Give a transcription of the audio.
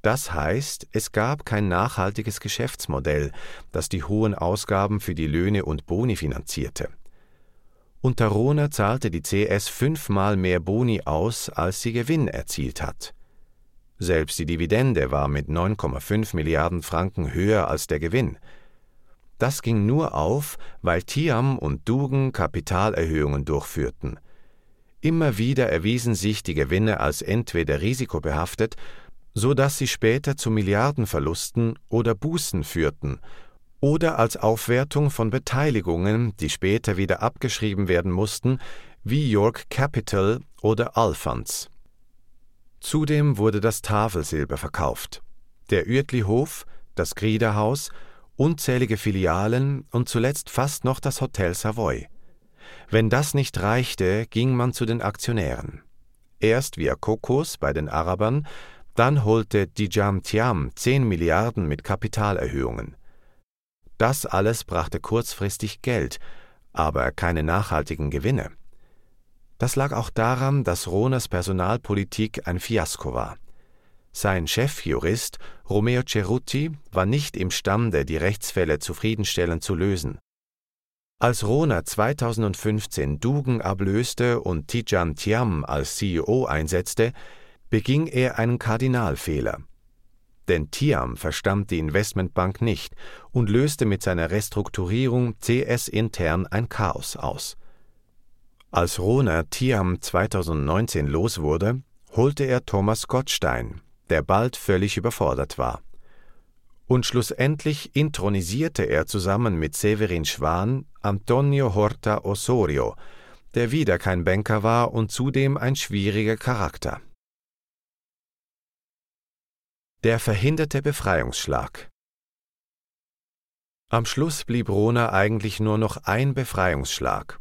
Das heißt, es gab kein nachhaltiges Geschäftsmodell, das die hohen Ausgaben für die Löhne und Boni finanzierte. Unter Rohner zahlte die CS 5-mal mehr Boni aus, als sie Gewinn erzielt hat. Selbst die Dividende war mit 9,5 Milliarden Franken höher als der Gewinn. Das ging nur auf, weil Thiam und Dugan Kapitalerhöhungen durchführten. Immer wieder erwiesen sich die Gewinne als entweder risikobehaftet, so dass sie später zu Milliardenverlusten oder Bußen führten, oder als Aufwertung von Beteiligungen, die später wieder abgeschrieben werden mussten, wie York Capital oder Allfunds. Zudem wurde das Tafelsilber verkauft, der Uetlihof, das Griederhaus, unzählige Filialen und zuletzt fast noch das Hotel Savoy. Wenn das nicht reichte, ging man zu den Aktionären. Erst via Kokos bei den Arabern, dann holte Dijam Thiam 10 Milliarden mit Kapitalerhöhungen. Das alles brachte kurzfristig Geld, aber keine nachhaltigen Gewinne. Das lag auch daran, dass Rohners Personalpolitik ein Fiasko war. Sein Chefjurist Romeo Cerutti war nicht imstande, die Rechtsfälle zufriedenstellend zu lösen. Als Rohner 2015 Dugan ablöste und Tidjane Thiam als CEO einsetzte, beging er einen Kardinalfehler. Denn Thiam verstand die Investmentbank nicht und löste mit seiner Restrukturierung CS intern ein Chaos aus. Als Rohner Thiam 2019 los wurde, holte er Thomas Gottstein, der bald völlig überfordert war. Und schlussendlich intronisierte er zusammen mit Severin Schwan Antonio Horta Osorio, der wieder kein Banker war und zudem ein schwieriger Charakter. Der verhinderte Befreiungsschlag. Am Schluss blieb Rohner eigentlich nur noch ein Befreiungsschlag,